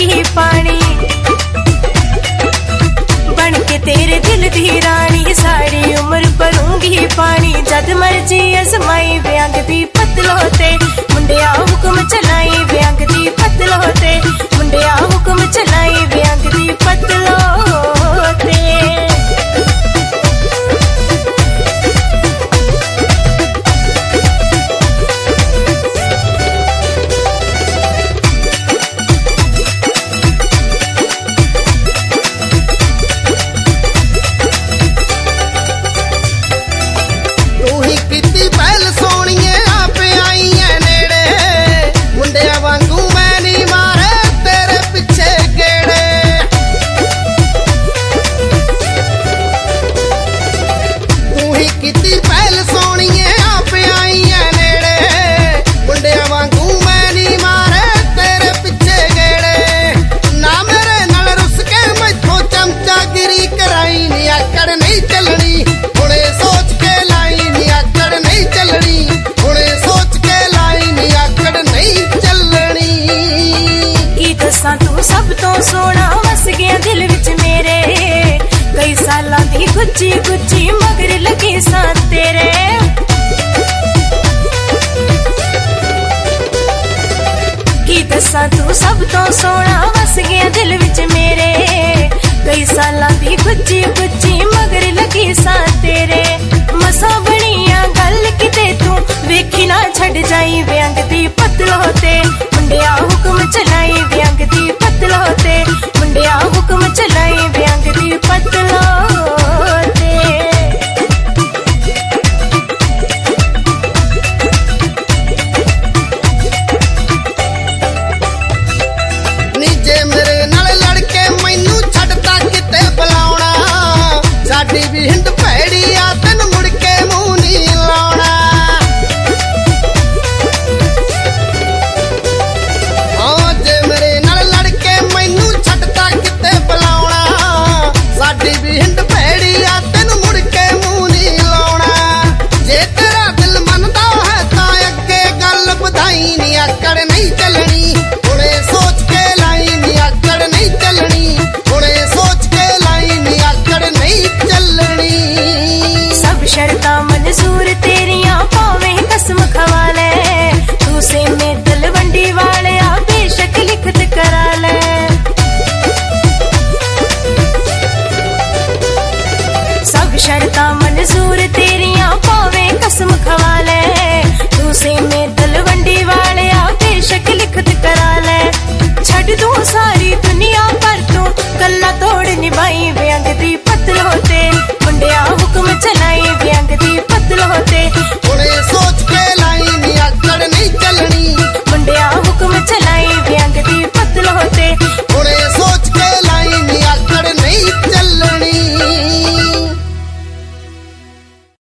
भरूंगी पानी बन के तेरे दिल दी रानी सारी उम्र भरूंगी पानी जद मर्जी अजमाई व्यंग दी पतलो ते मुंडिया हुक्म चलाई व्यंग दी पतलो ते मुंडिया हुक्म चलाई व्यंग दी पतलो ते तू सब तो सोना वस गया दिल विच मेरे कई सालां दी गुच्ची गुच्ची मगर लगी सा तेरे की दसा तू सब तो सोना वस गया दिल विच मेरे कई सालां दी गुच्ची गुच्ची मगर लगी सा तेरे मसा बनिया गल किते तू वेखी ना छड़ जाई व्यंग दी पतलो ते मुंडिया हुक्म चलाई व्यंग दी पतलो ते मुंडिया हुक्म चलाई व्यंग दी पतलो ते नीचे मेरे नाल लड़के मैनू छड़ता किते बुलाउणा साडी भी हिंद भैड़ी आ तैन मुड़ के मूंह नहीं लाउणा मंजूर तेरिया पावे कसम खवा ले तू से में तलवंडी वाले बेशक लिखत करा ले सब शर्तां मंजूर तेरिया पावे कसम खवा ले तू से में तलवंडी वाले बेशक लिखत करा ले छड़ दूं सारी